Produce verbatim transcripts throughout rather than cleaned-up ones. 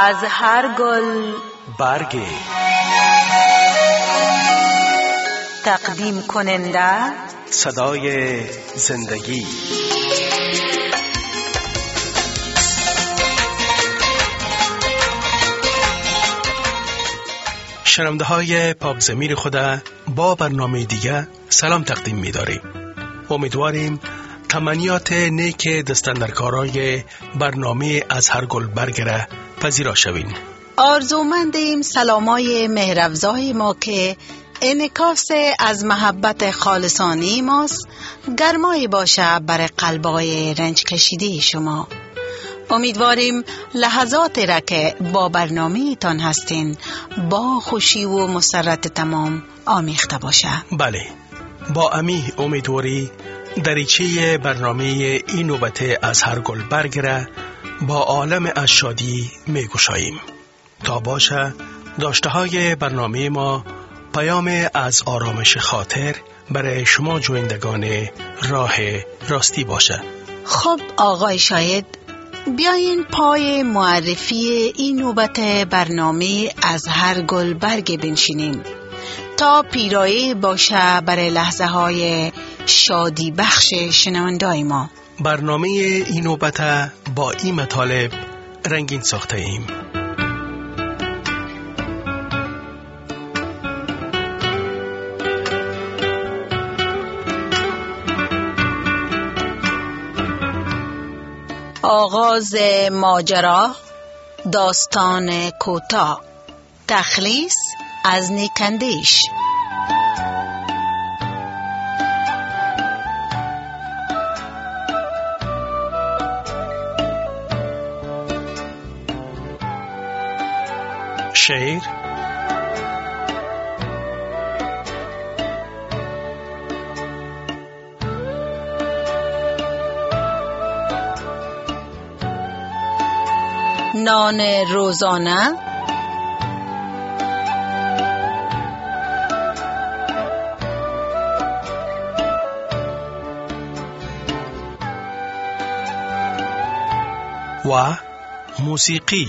از هر گل برگی. تقدیم کننده صدای زندگی. شنونده های پاک ضمیر خدا با برنامه دیگه سلام تقدیم می داریم. امیدواریم تمنیات نیک دستندرکارای برنامه از هر گل برگره پذیرا شوین. آرزومندیم سلامای مهرافزای ما که انعکاس از محبت خالصانه ماست گرمایی باشه بر قلبای رنج کشیده شما. امیدواریم لحظات را که با برنامه تان هستین با خوشی و مسرت تمام آمیخته باشه. بله، با امی امیدواری دریچه برنامه این نوبت از هر گل برگره با عالم از شادی می گشاییم تا باشه داشته های برنامه ما پیام از آرامش خاطر برای شما جویندگان راه راستی باشه. خب آقای شاید، بیاین پای معرفی این نوبت برنامه از هر گل برگ بنشینیم تا پیرایه باشه برای لحظه های شادی بخش شنوندای ما. برنامه این نوبت با این مطالب رنگین ساخته ایم. آغاز ماجرا، داستان کوتاه، تخلیص از نیکندیش. شعر نان روزانه، و موسیقی.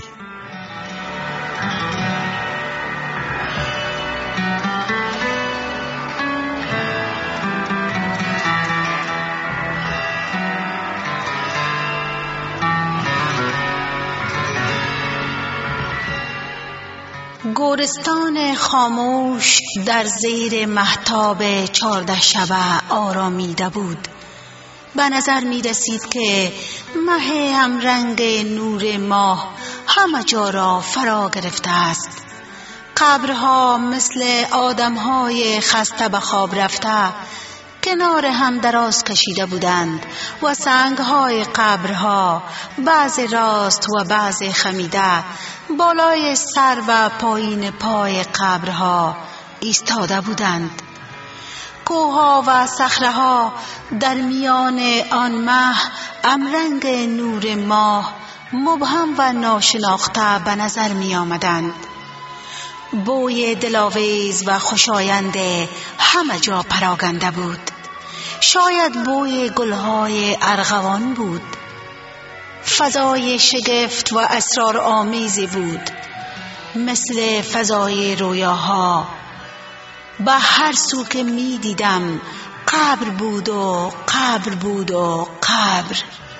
گورستان خاموش در زیر مهتاب چارده شبه آرامیده بود. به نظر می رسید که مه هم رنگ نور ماه همه جا را فرا گرفته است. قبرها مثل آدمهای خسته به خواب رفته کنار هم دراز کشیده بودند و سنگهای قبرها بعض راست و بعض خمیده بالای سر و پایین پای قبرها ایستاده بودند. کوها و صخره‌ها در میان آن مه همرنگ نور ماه مبهم و ناشناخته به نظر می آمدند. بوی دلاویز و خوشایند همه جا پراگنده بود. شاید بوی گلهای ارغوان بود. فضای شگفت و اسرارآمیزی بود، مثل فضای رویاها. به هر سو که می دیدم قبر بود و قبر بود و قبر.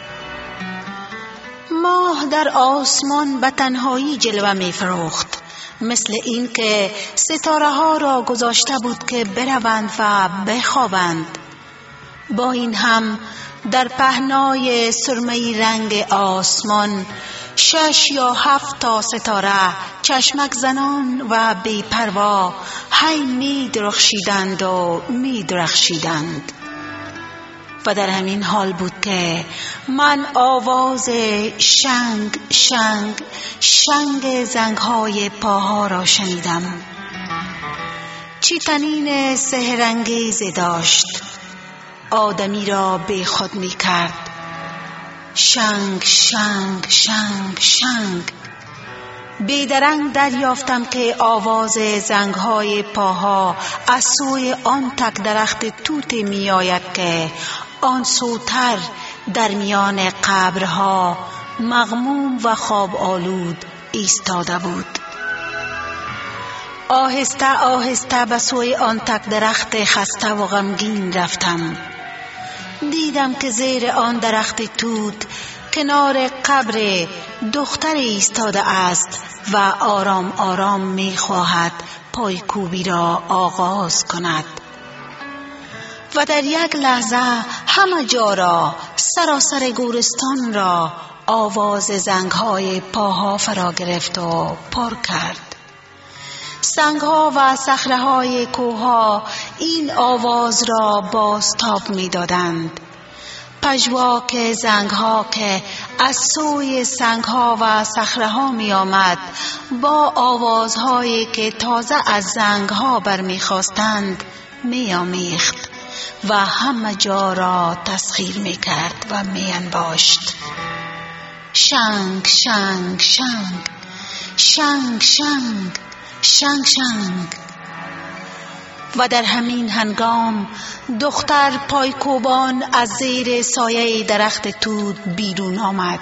ماه در آسمان به تنهایی جلوه می فروخت، مثل این که ستاره ها را گذاشته بود که بروند و بخوابند. با این هم در پهنای سرمه‌ای رنگ آسمان شش یا هفت تا ستاره چشمک زنان و بی پروا هی می درخشیدند و می درخشیدند. و در همین حال بود که من آواز شنگ شنگ شنگ زنگهای پاها را شنیدم. چی طنین سحرانگیزی داشت، آدمی را بی خود می کرد. شنگ شنگ شنگ شنگ. بیدرنگ دریافتم که آواز زنگهای پاها از سوی آن تک درخت توت می آید که آن سوتر در میان قبرها مغموم و خواب آلود ایستاده بود. آهسته آهسته به سوی آن تک درخت خسته و غمگین رفتم. دیدم که زیر آن درخت توت کنار قبر دختر ایستاده است و آرام آرام می خواهد پایکوبی را آغاز کند. و در یک لحظه همه جا را، سراسر گورستان را آواز زنگهای پاها فرا گرفت و پر کرد. سنگها و صخره‌های کوه‌ها این آواز را بازتاب می‌دادند. پژواک زنگها که از سوی سنگها و صخره‌ها می‌آمد با آوازهایی که تازه از زنگها برمی‌خاستند می‌آمیخت و همه جا را تسخیر می‌کرد و می‌انباشت. شنگ شنگ شنگ شنگ شنگ شنگ شنگ. و در همین هنگام دختر پایکوبان از زیر سایه درخت توت بیرون آمد.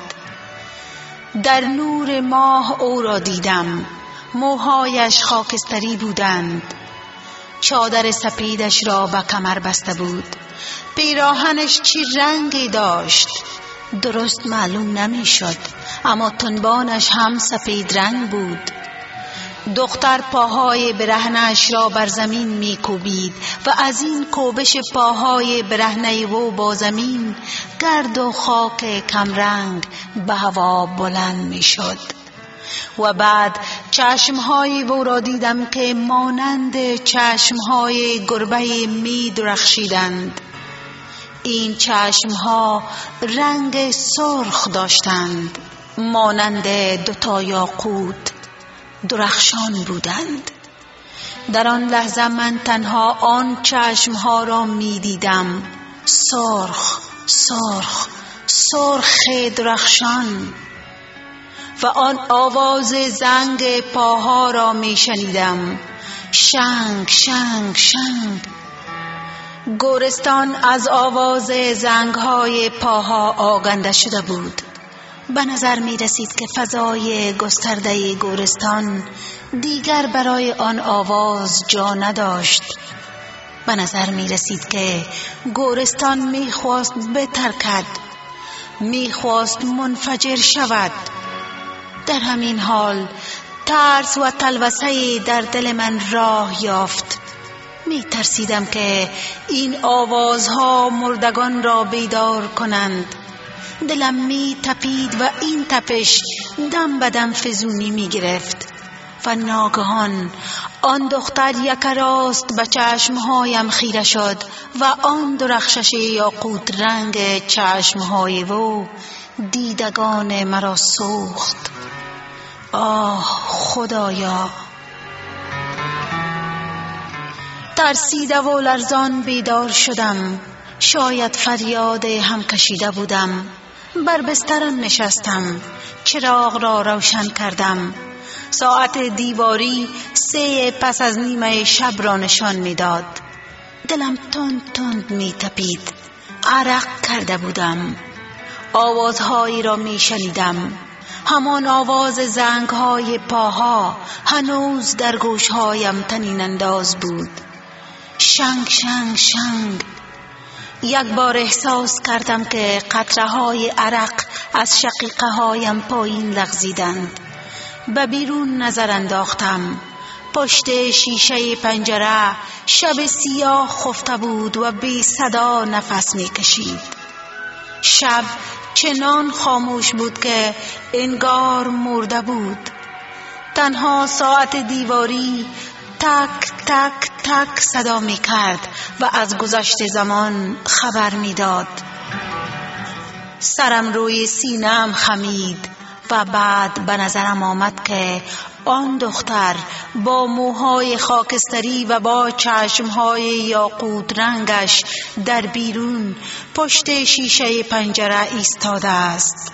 در نور ماه او را دیدم. موهایش خاکستری بودند. چادر سپیدش را به کمر بسته بود. پیراهنش چه رنگی داشت درست معلوم نمی شد، اما تنبانش هم سپید رنگ بود. دختر پاهای برهنه‌اش را بر زمین می کوبید و از این کوبش پاهای برهنه او با زمین گرد و خاک کمرنگ به هوا بلند می شد. و بعد چشمهای او را دیدم که مانند چشمهای گربه می درخشیدند. این چشمها رنگ سرخ داشتند، مانند دوتا یاقوت درخشان بودند. در آن لحظه من تنها آن چشمها را می دیدم، سرخ سرخ سرخ درخشان. و آن آواز زنگ پاها را می شنیدم، شنگ شنگ شنگ. گورستان از آواز زنگهای پاها آگنده شده بود. به نظر می رسید که فضای گسترده گورستان دیگر برای آن آواز جا نداشت. به نظر می رسید که گورستان می خواست بترکد، می خواست منفجر شود. در همین حال ترس و تلوسه در دل من راه یافت. می ترسیدم که این آوازها مردگان را بیدار کنند. دلم می تپید و این تپش دم به دم فزونی می گرفت. و ناگهان آن دختر یک راست به چشمهایم خیره شد و آن درخشش یاقوت رنگ چشمهای او دیدگان مرا سوخت. آه خدایا! ترسیده و لرزان بیدار شدم. شاید فریاد هم کشیده بودم. بر بسترم نشستم. چراغ را روشن کردم. ساعت دیواری سه پس از نیمه شب را نشان میداد. دلم تند تند می تپید. عرق کرده بودم. آوازهایی را می شنیدم. همان آواز زنگهای پاها هنوز در گوشهایم طنین انداز بود. شنگ شنگ شنگ. یک بار احساس کردم که قطره های عرق از شقیقه هایم پایین لغزیدند. به بیرون نظر انداختم. پشت شیشه پنجره شب سیاه خفته بود و بی صدا نفس می کشید. شب چنان خاموش بود که انگار مرده بود. تنها ساعت دیواری تک تک تک صدا می کرد و از گذشت زمان خبر می داد. سرم روی سینه‌ام خمید و بعد به نظرم آمد که آن دختر با موهای خاکستری و با چشمهای یاقوت رنگش در بیرون پشت شیشه پنجره ایستاده است.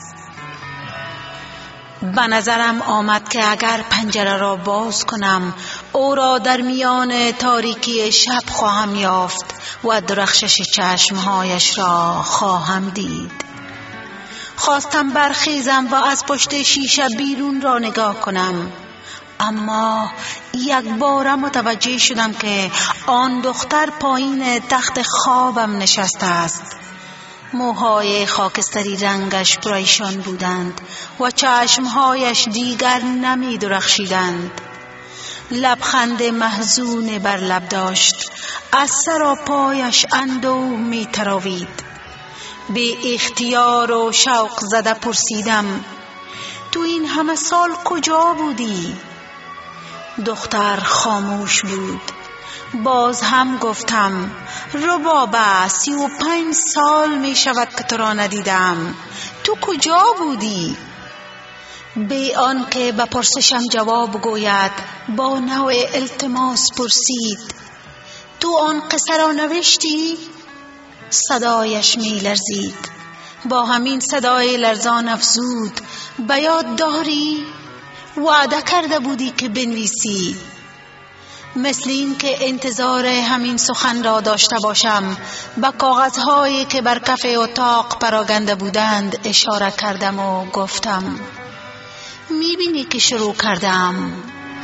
به نظرم آمد که اگر پنجره را باز کنم او را در میان تاریکی شب خواهم یافت و درخشش چشمهایش را خواهم دید. خواستم برخیزم و از پشت شیشه بیرون را نگاه کنم، اما یک بار متوجه شدم که آن دختر پایین تخت خوابم نشسته است. موهای خاکستری رنگش پریشان بودند و چشمهایش دیگر نمی درخشیدند. لبخند محزون بر لب داشت. از سر و پایش اندوه می تراوید. به اختیار و شوق زده پرسیدم: تو این همه سال کجا بودی؟ دختر خاموش بود. باز هم گفتم: ربابه، سی و پنج سال می شود که تو را ندیدم. تو کجا بودی؟ بی آن که به پرسشم جواب گوید با نوع التماس پرسید: تو آن قصه را نوشتی؟ صدایش می لرزید. با همین صدای لرزان افزود: به یاد داری؟ وعده کرده بودی که بنویسی. مثل این که انتظار همین سخن را داشته باشم، به کاغذهایی که بر کف اتاق پراگنده بودند اشاره کردم و گفتم: میبینی که شروع کردم.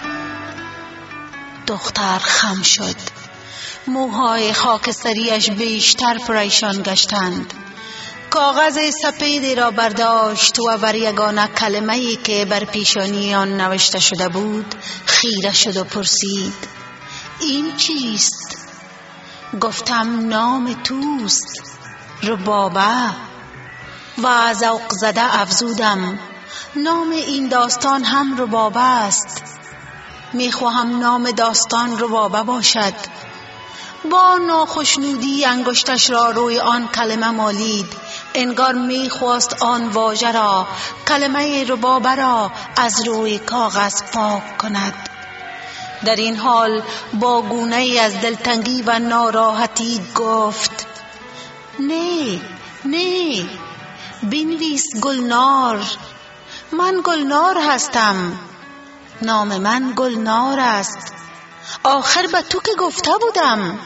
دختر خم شد. موهای خاکستریش بیشتر پریشان گشتند. کاغذ سپیدی را برداشت و بر یگانه کلمه‌ای که بر پیشانی آن نوشته شده بود خیره شد و پرسید: این چیست؟ گفتم: نام توست، ربابه. و ذوق زده افزودم: نام این داستان هم ربابه است. میخواهم نام داستان ربابه باشد. با ناخشنودی انگشتش را روی آن کلمه مالید، انگار میخواست آن واژه را، کلمه ربابه را، از روی کاغذ پاک کند. در این حال با گونه‌ای از دلتنگی و ناراحتی گفت: نه نه، بنویس گلنار. من گلنار هستم. نام من گلنار است. آخر به تو که گفته بودم.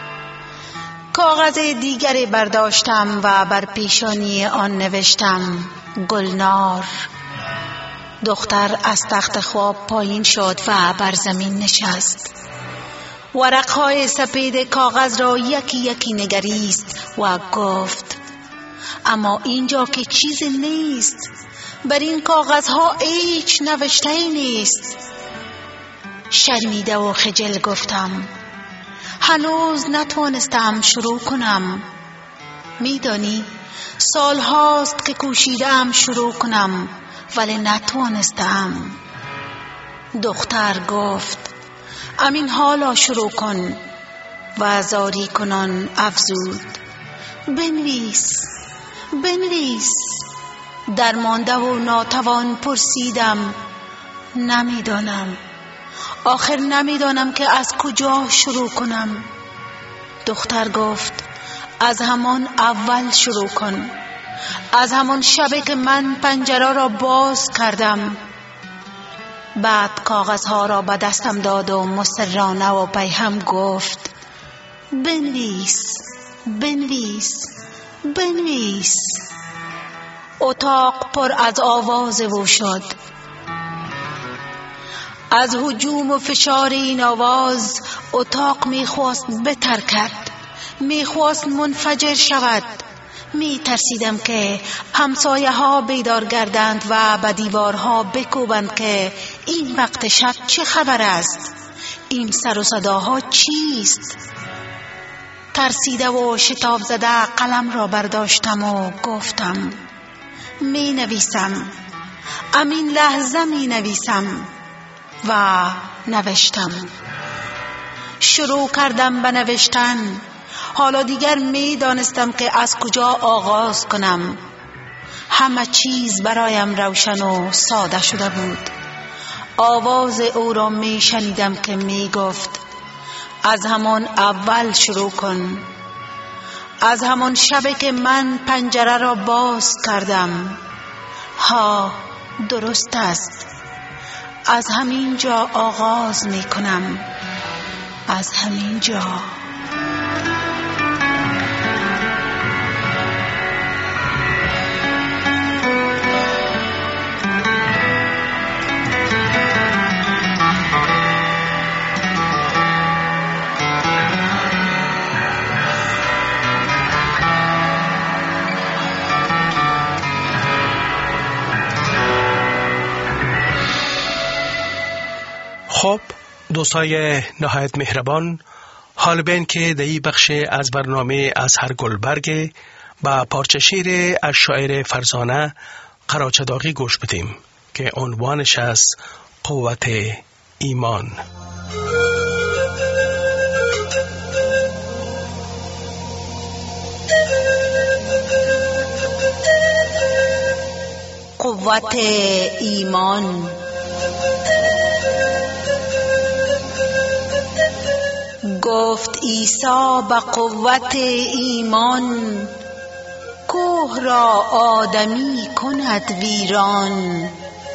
کاغذ دیگری برداشتم و بر پیشانی آن نوشتم: گلنار. دختر از تخت خواب پایین شد و بر زمین نشست. ورقهای سپید کاغذ را یکی یکی نگریست و گفت: اما اینجا که چیزی نیست. بر این کاغذها هیچ نوشته نیست. شرمیده و خجل گفتم: هنوز نتوانستم شروع کنم. میدانی سال هاست که کوشیدم شروع کنم ولی نتوانستم. دختر گفت: امین حالا شروع کن. و زاری کنان افزود: بنویس بنویس. درمانده و ناتوان پرسیدم: نمیدانم. آخر نمیدانم که از کجا شروع کنم. دختر گفت: از همان اول شروع کن. از همان شبی که من پنجره را باز کردم. بعد کاغذها را به دستم داد و مصرانه و پیهم گفت: بنویس بنویس بنویس. اتاق پر از آواز او شد. از هجوم و فشار این آواز اتاق میخواست بترکد، میخواست منفجر شود. می ترسیدم که همسایه ها بیدار گردند و به دیوارها بکوبند که این وقت شب چه خبر است؟ این سر و صداها چیست؟ ترسیده و شتاب زده قلم را برداشتم و گفتم: می نویسم. امین لحظه می نویسم. و نوشتم. شروع کردم به نوشتن. حالا دیگر می دانستم که از کجا آغاز کنم. همه چیز برایم روشن و ساده شده بود. آواز او را می شنیدم که می گفت: از همان اول شروع کن. از همان شبی که من پنجره را باز کردم. ها، درست است. از همین جا آغاز می کنم. از همین جا. دوستای نهایت مهربان، حال بین که در این بخش از برنامه اظهر گلبرگ با پارچه شعر از شاعر فرزانه قراچداغی گوش بدیم که عنوانش از قوت ایمان. قوت ایمان. گفت عیسی به قوت ایمان، کوه را آدمی کند ویران.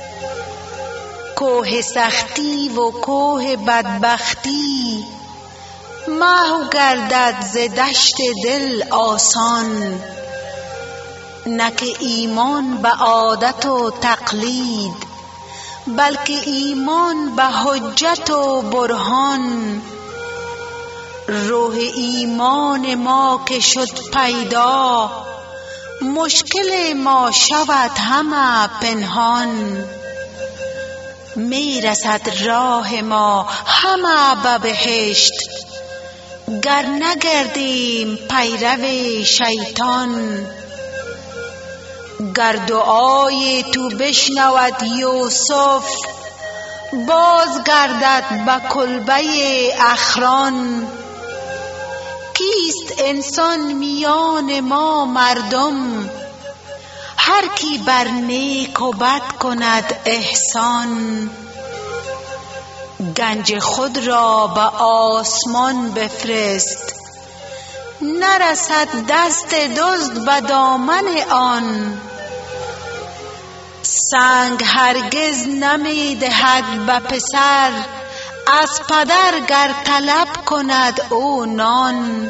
کوه سختی و کوه بدبختی، محو گردد ز دشت دل آسان. نک ایمان به عادت و تقلید، بلکه ایمان به حجت و برهان. روح ایمان ما که شد پیدا، مشکل ما شود همه پنهان. می رسد راه ما همه به بهشت، گر نگردیم پیرو شیطان. گر دعای تو بشنود یوسف، باز گردد به کلبه اخران. کیست انسان میان ما مردم، هر کی بر نیک و بد کند احسان. گنج خود را به آسمان بفرست، نرسد دست دزد به دامن آن. سنگ هرگز نمی دهد به پسر، از پدر گر طلب کند او نان.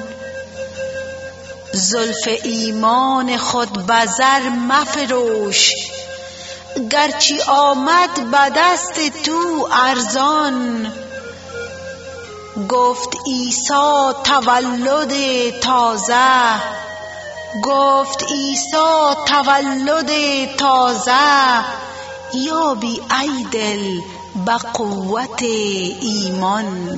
زلف ایمان خود به زر مفروش، گرچه آمد به دست تو ارزان. گفت عیسی تولد تازه، گفت عیسی تولد تازه. یابی ای دل به قوت ایمان.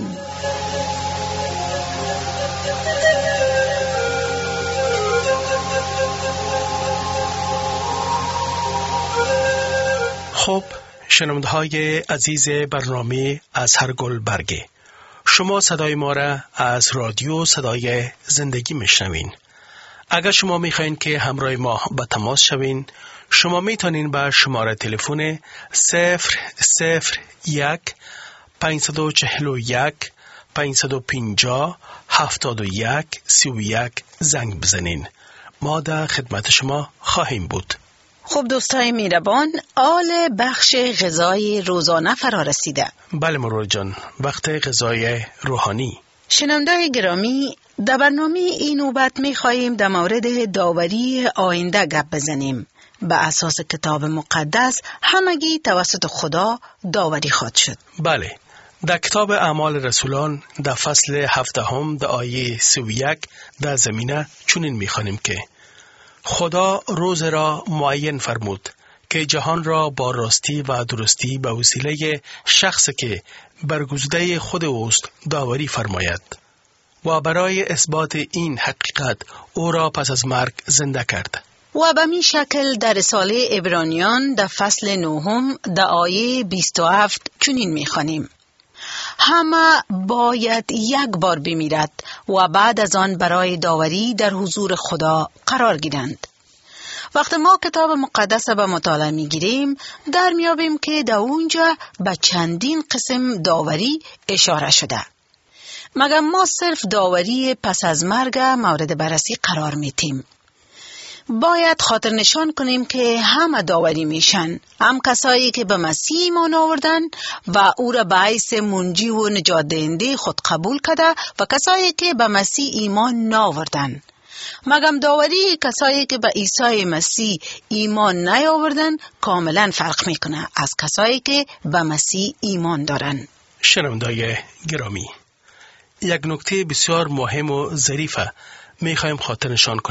خب شنونده های عزیز برنامه اظهر گلبرگ، شما صدای ما را از رادیو صدای زندگی میشنوین. اگر شما میخواین که همراه ما به تماس شوین، شما میتونین به شماره تلفن صفر صفر یک پنجصد و چهل و یک پنجصد و پنجاه هفتاد و یک سی و یک زنگ بزنین. ما در خدمت شما خواهیم بود. خب دوستای میربان، آل بخش غذای روزانه فرا رسیده. بله مرور جان، وقت غذای روحانی. شنونده‌های گرامی، در برنامه این نوبت می‌خواهیم در مورد داوری آینده گپ بزنیم. به اساس کتاب مقدس همگی توسط خدا داوری خواهد شد. بله، در کتاب اعمال رسولان در فصل هفدهم در آیه سی و یک در زمینه چنین می‌خوانیم که خدا روز را معین فرمود که جهان را با راستی و درستی به وسیله شخصی که برگزیده خود اوست داوری فرماید و برای اثبات این حقیقت او را پس از مرگ زنده کرد. و به می شکل در رساله عبرانیان در فصل نهم در آیه بیست و هفت چنین می خوانیم: همه باید یک بار بمیرد و بعد از آن برای داوری در حضور خدا قرار گیرند. وقتی ما کتاب مقدس به مطالعه می گیریم، در میابیم که در اونجا به چندین قسم داوری اشاره شده. مگر ما صرف داوری پس از مرگ مورد بررسی قرار میتیم؟ باید خاطر نشان کنیم که همه داوری میشن، هم کسایی که به مسیح ایمان آوردن و او را به حیث منجی و نجات دهنده خود قبول کرده و کسایی که به مسیح ایمان نآوردن. مگم داوری کسایی که به عیسی مسیح ایمان نیاوردن کاملا فرق میکنه از کسایی که به مسیح ایمان دارن. شنوندای گرامی، یک نکته بسیار مهم و ظریفه میخوایم خاطر نشان کنیم.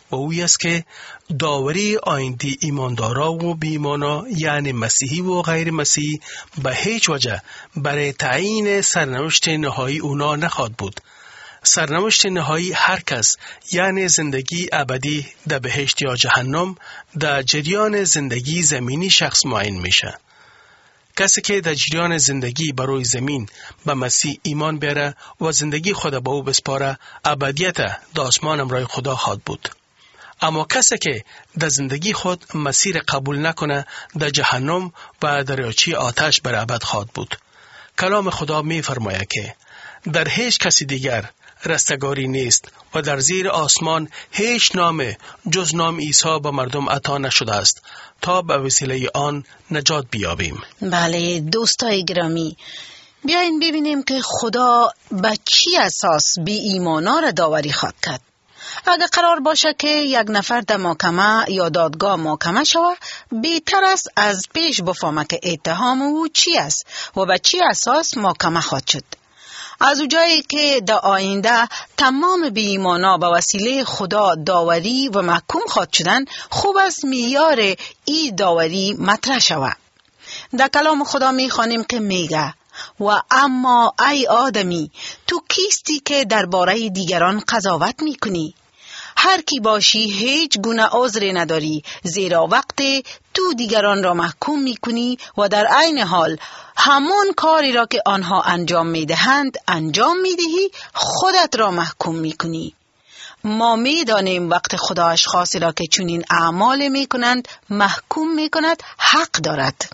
و اوی است که داوری آینده ایماندارا و بیمانا یعنی مسیحی و غیر مسیحی به هیچ وجه برای تعیین سرنوشت نهایی اونا نخواهد بود. سرنوشت نهایی هر کس یعنی زندگی ابدی در بهشت یا جهنم در جریان زندگی زمینی شخص معین میشه. کسی که در جریان زندگی بروی زمین به مسیح ایمان بیاره و زندگی خود به او بسپاره ابدیت در آسمان امرای خدا خواهد بود. اما کسی که در زندگی خود مسیر قبول نکنه در جهنم و دریاچه آتش بر ابد خواهد بود. کلام خدا می فرماید که در هیچ کسی دیگر رستگاری نیست و در زیر آسمان هیچ نام جز نام عیسی به مردم عطا نشده است تا به وسیله آن نجات بیابیم. بله دوستای گرامی، بیاین ببینیم که خدا به چی اساس بی ایمانا را داوری خواهد کرد. اگر قرار باشه که یک نفر در محکمه یا دادگاه محاکمه شود، بهتر است از پیش بفهمه که اتهام او چی است و به چی اساس محاکمه خواهد شد. از اونجایی که در آینده تمام بی ایمانا به وسیله خدا داوری و محکوم خواهد شدن، خوب است معیار ای داوری مطرح شود. در کلام خدا میخوانیم که میگه و اما ای آدمی، تو کیستی که درباره دیگران قضاوت میکنی؟ هر کی باشی هیچ گونه عذری نداری، زیرا وقت تو دیگران را محکوم میکنی و در عین حال همون کاری را که آنها انجام میدهند انجام میدهی، خودت را محکوم میکنی. ما میدانیم وقت خدا اشخاصی را که چنین اعمال میکنند محکوم میکند حق دارد.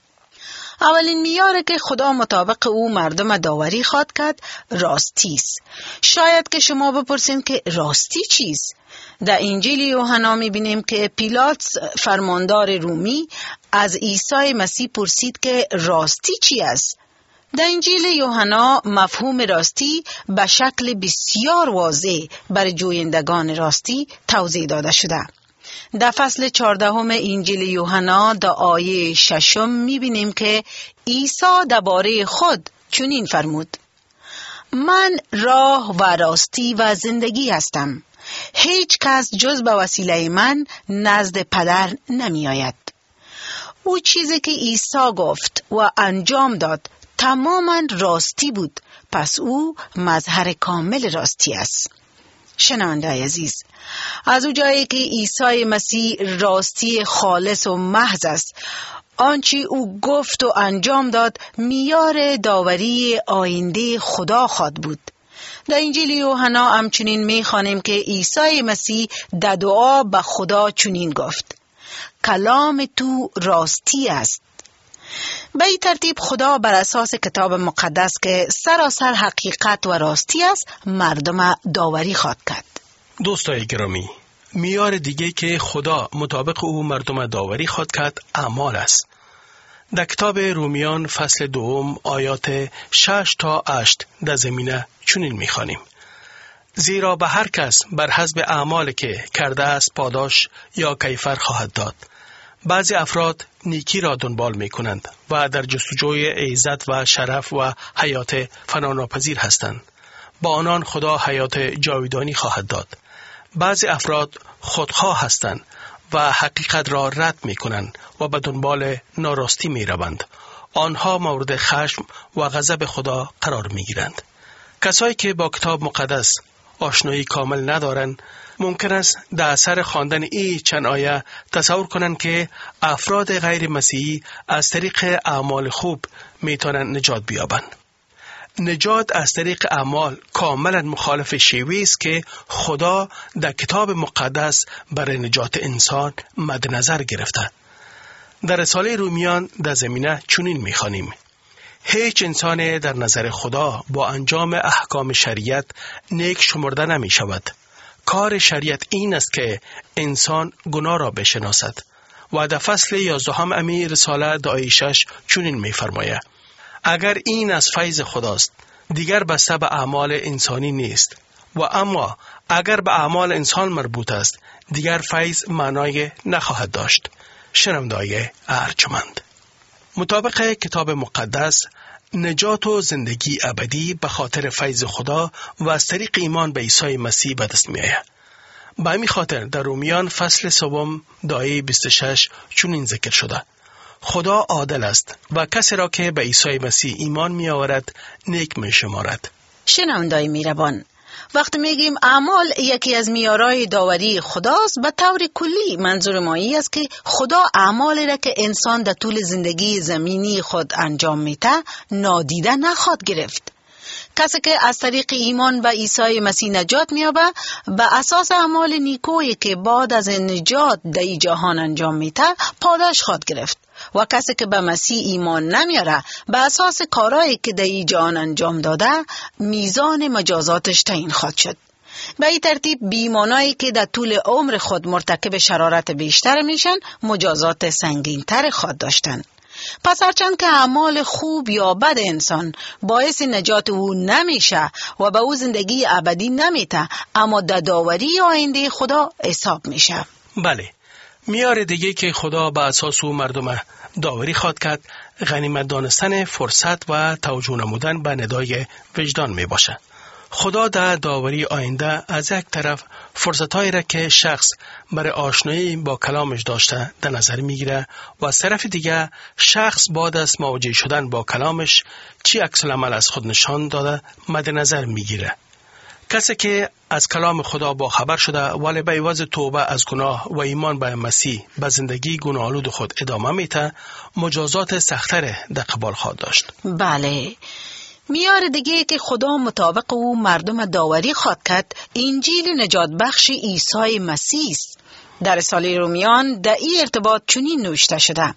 اولین معیار که خدا مطابق او مردم داوری خواهد کرد راستی است. شاید که شما بپرسید که راستی چیست؟ در انجیل یوحنا می‌بینیم که پیلاطس فرماندار رومی از عیسی مسیح پرسید که راستی چی است؟ در انجیل یوحنا مفهوم راستی به شکل بسیار واضح بر جویندگان راستی توضیح داده شده. در فصل چهاردهم انجیل یوحنا در آیه ششم می‌بینیم که عیسی درباره خود چنین فرمود: من راه و راستی و زندگی هستم. هیچ کس جز به وسیله من نزد پدر نمی آید. او چیزی که عیسی گفت و انجام داد تماما راستی بود، پس او مظهر کامل راستی است. شنونده عزیز، از او جایی که عیسی مسیح راستی خالص و محض است، آنچه او گفت و انجام داد معیار داوری آینده خدا خواهد بود. در انجیل یوحنا همچنین می‌خوانیم که عیسی مسیح در دعا به خدا چنین گفت: کلام تو راستی است. به این ترتیب خدا بر اساس کتاب مقدس که سراسر حقیقت و راستی است مردم داوری خواهد کرد. دوستای گرامی، معیار دیگه که خدا مطابق او مردم داوری خواهد کرد اعمال است. در کتاب رومیان فصل دوم آیات شش تا هشت در زمینه چنین می‌خوانیم: زیرا به هر کس بر حسب اعمالی که کرده است پاداش یا کیفر خواهد داد. بعضی افراد نیکی را دنبال می‌کنند و در جستجوی عزت و شرف و حیات فناناپذیر هستند. با آنان خدا حیات جاودانی خواهد داد. بعضی افراد خودخواه هستند و حقیقت را رد می کنند و به دنبال ناراستی می روند. آنها مورد خشم و غضب خدا قرار می گیرند. کسایی که با کتاب مقدس آشنایی کامل ندارند ممکن است در اثر خواندن این چند آیه تصور کنند که افراد غیر مسیحی از طریق اعمال خوب می توانند نجات بیابند. نجات از طریق اعمال کاملا مخالف شیوهی است که خدا در کتاب مقدس برای نجات انسان مد نظر گرفته. در رساله رومیان در زمینه چنین می‌خوانیم: هیچ انسان در نظر خدا با انجام احکام شریعت نیک شمرده نمی شود. کار شریعت این است که انسان گناه را بشناسد. و در فصل یازدهم امی رساله در آیه شش چنین می‌فرماید: اگر این از فیض خداست دیگر بسته به اعمال انسانی نیست، و اما اگر به اعمال انسان مربوط است دیگر فیض معنای نخواهد داشت. شنوندگان ارجمند، مطابق کتاب مقدس نجات و زندگی ابدی به خاطر فیض خدا و از طریق ایمان به عیسی مسیح به دست می آید. به همین خاطر در رومیان فصل سوم دایه بیست و شش چنین ذکر شده: خدا عادل است و کسی را که به عیسی مسیح ایمان می آورد نیک می شمارد. شنوندای میربان، وقتی میگیم اعمال یکی از معیارهای داوری خداست، به طور کلی منظور ما این است که خدا اعمالی را که انسان در طول زندگی زمینی خود انجام میده نادیده نخواد گرفت. کسی که از طریق ایمان به عیسی مسیح نجات می‌یابه به اساس اعمال نیکویی که بعد از نجات در این جهان انجام میده پاداش خواهد گرفت، و کسی که به مسیح ایمان نمیاره به اساس کارهایی که در این جهان انجام داده میزان مجازاتش تعیین خواهد شد. به این ترتیب بیمانایی که در طول عمر خود مرتکب شرارت بیشتر میشن مجازات سنگین‌تر خواهد داشتن. پس هرچند که اعمال خوب یا بد انسان باعث نجات او نمیشه و به او زندگی ابدی نمیده، اما در داوری آینده خدا حساب میشه. بله، معیار دیگه که خدا به اساس او مردم داوری خواد کرد غنیمت دانستن فرصت و توجه نمودن به ندای وجدان می باشه. خدا در داوری آینده از یک طرف فرصتهایی را که شخص برای آشنایی با کلامش داشته در نظر میگیره و از طرف دیگه شخص بعد از مواجه شدن با کلامش چی عکس العمل از خود نشان داده مد نظر میگیره. کسی که از کلام خدا با خبر شده ولی به عوض توبه از گناه و ایمان به مسیح به زندگی گناه‌آلود خود ادامه میده مجازات سخت‌تر در قبال خواهد داشت. بله، معیار دیگه که خدا مطابق او مردم داوری خواهد کرد انجیل نجات بخش عیسی مسیح است. در رساله رومیان در این ارتباط چنین نوشته شده: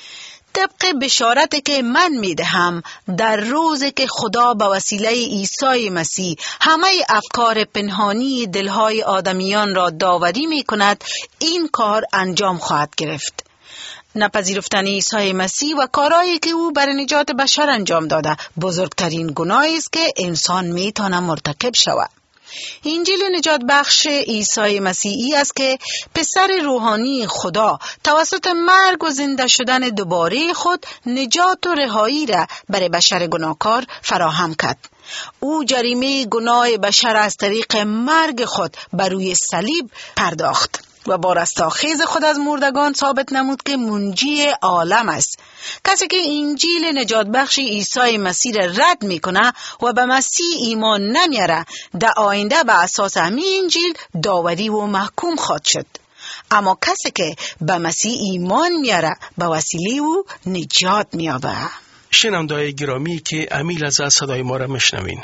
طبق بشارتی که من میدهم در روزی که خدا به وسیله عیسی مسیح همه افکار پنهانی دلهای آدمیان را داوری می کند، این کار انجام خواهد گرفت. نپذیرفتن عیسی مسیح و کارهایی که او برای نجات بشر انجام داده بزرگترین گناهی است که انسان میتونه مرتکب شود. انجیل نجات بخش عیسی مسیحی است که پسر روحانی خدا توسط مرگ و زنده شدن دوباره خود نجات و رهایی را برای بشر گناهکار فراهم کرد. او جریمه گناه بشر از طریق مرگ خود بر روی صلیب پرداخت و با رستاخیز خود از مردگان ثابت نمود که منجی عالم است. کسی که انجیل نجات بخش عیسی مسیح را رد میکنه و به مسیح ایمان نمیاره در آینده به اساس همین انجیل داوری و محکوم خواهد شد. اما کسی که به مسیح ایمان میاره به وسیله او نجات میابه. شنونده‌های گرامی که امیل از صدای ما را میشنوین،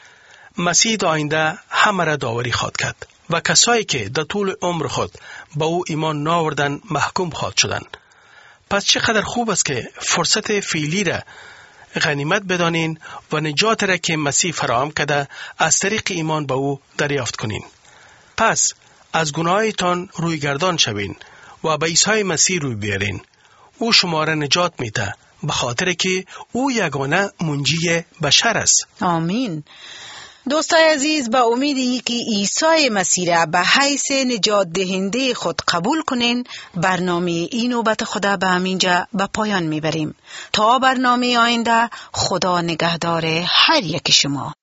مسیح در آینده همه را داوری خواهد کرد و کسایی که در طول عمر خود با او ایمان ناوردن محکوم خواهد شدن. پس چقدر خوب است که فرصت فعلی را غنیمت بدانین و نجات را که مسیح فراهم کرده از طریق ایمان به او دریافت کنین. پس از گناهایتان روی گردان شوین و به عیسی مسیح روی بیارین. او شما را نجات میده به خاطر که او یگانه منجی بشر است. آمین. دوستای عزیز، با امیدی که عیسی مسیح را به حیث نجات دهنده خود قبول کنین، برنامه این نوبت خدا به همینجا به پایان میبریم. تا برنامه آینده، خدا نگهدار هر یک شما.